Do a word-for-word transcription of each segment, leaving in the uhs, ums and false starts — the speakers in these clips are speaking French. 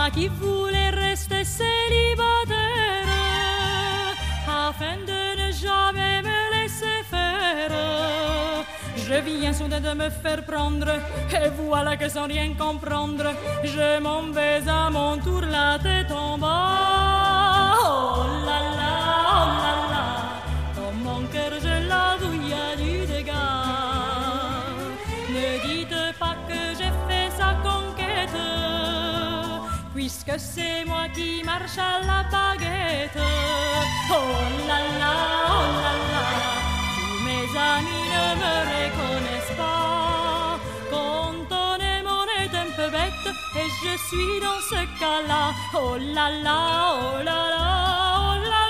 moi qui voulais rester célibataire, afin de ne jamais me laisser faire. Je viens soudain de me faire prendre, et voilà que sans rien comprendre, je m'en vais à mon tour la tête en bas. Oh là là, oh là là, dans mon cœur je l'avoue, il y a du dégât. Ne dites pas que j'ai fait sa conquête, puisque c'est moi qui marche à la baguette. Oh là là, oh là là, tous mes amis ne me reconnaissent pas. Quand on est mon est un peu bête, et je suis dans ce cas-là. Oh là là, oh là là, oh là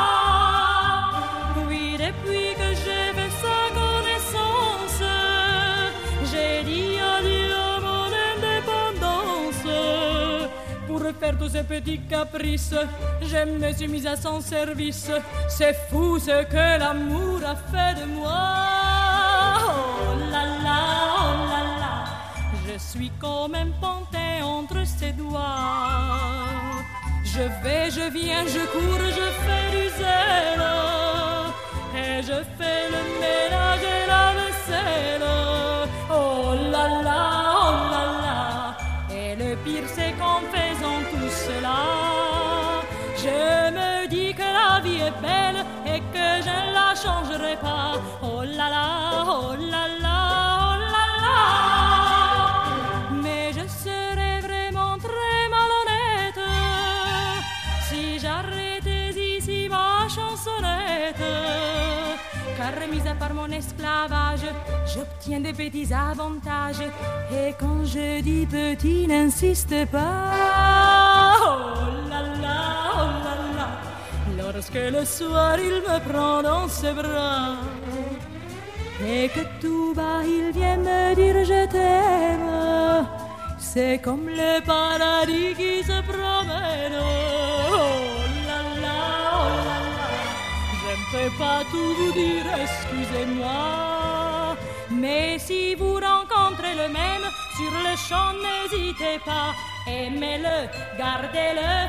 là. Oui, depuis que j'ai fait sa connaissance, j'ai dit adieu à mon indépendance. Pour faire tous ces petits caprices, je me suis mise à son service. C'est fou ce que l'amour a fait de moi. Oh là là, oh là là, je suis comme un pantin entre ses doigts. Je vais, je viens, je cours, je fais du zèle, et je fais le ménage et la vaisselle. Oh là là, oh là là, et le pire c'est qu'en faisant tout cela, je me dis que la vie est belle et que je ne la changerai pas. Oh là là, oh là là, oh là là. Mais je serais vraiment très malhonnête si j'arrêtais ici ma chansonnette. Car mis à part mon esclavage, j'obtiens des petits avantages. Et quand je dis petit, n'insiste pas. Oh là là, oh là là, lorsque le soir il me prend dans ses bras, et que tout bas il vient me dire je t'aime, c'est comme le paradis qui se promène. Oh là là, oh là là, je ne peux pas tout vous dire, excusez-moi. Mais si vous rencontrez le même, sur le champ n'hésitez pas, aimez-le, gardez-le